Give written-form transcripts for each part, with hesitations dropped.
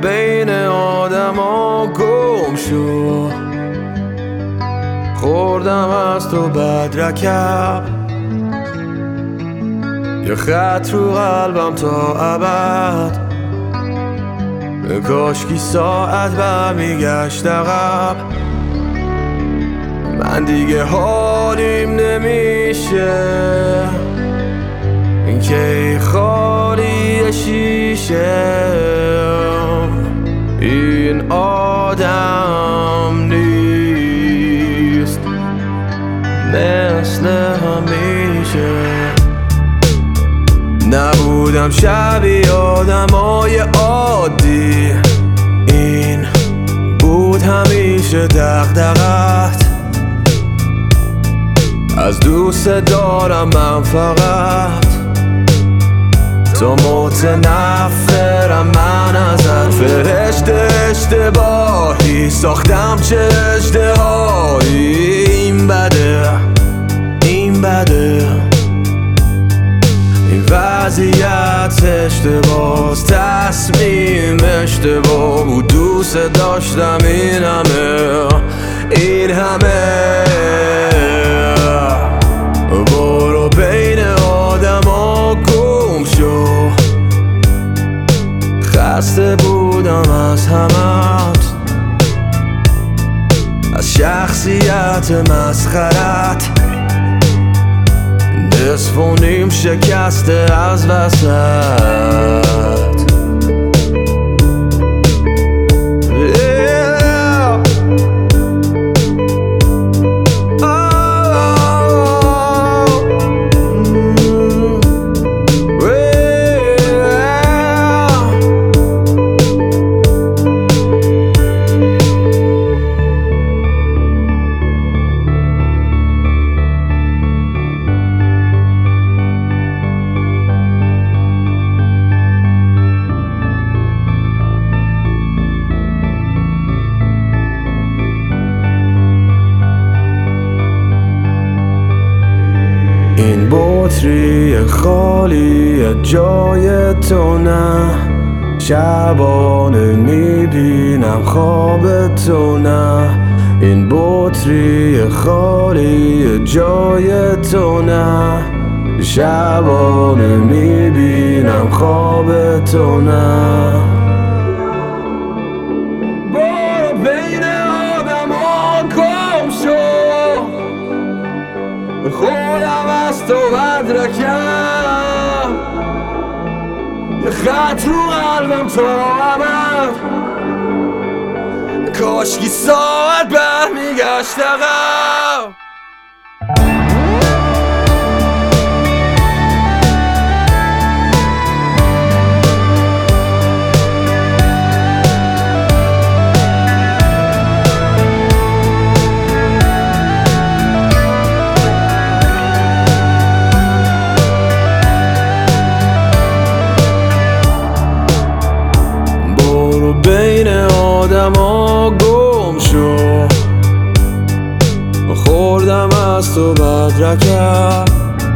بین آدم ها گم شو. خوردم از تو بدرکب، یه خط رو قلبم تا ابد. کاشکی ساعت برمیگشت عقب. من دیگه حالیم نمیشه که خالی شیشه. این آدم نیست مثل همیشه. نبودم شبیه آدمای عادی، این بود همیشه دغدغت. از دوست دارم من فقط، تو متنفرم من ازت. فرشته اشتباهی ساختم، چه اشتهایی. این بده، این بده، این وضعیت اشتباس، تصمیم اشتباه بود. دوست داشتم این همه، این همه. برو بین آدم ها گم شو. خسته بودم از همت، از شخصیت مسخرت. نصف و نیم شکسته از وسط. این بطری خالی جای تو نه، شبانه میبینم خواب تو نه. این بطری خالی جای تو نه، شبانه میبینم خواب تو نه. برو بین آدم ها گم شو. خودم از تو بدرکم، یه خط رو قلبم تا ابد. کاشکی ساعت برمیگشت عقب. بین آدم ها گم شو. خوردم از تو بدرکب،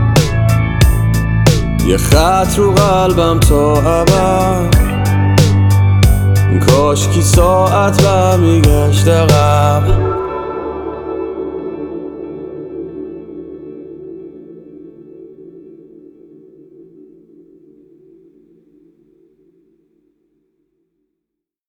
یه خط رو قلبم تا ابد. کاشکی ساعت برمیگشت عقب.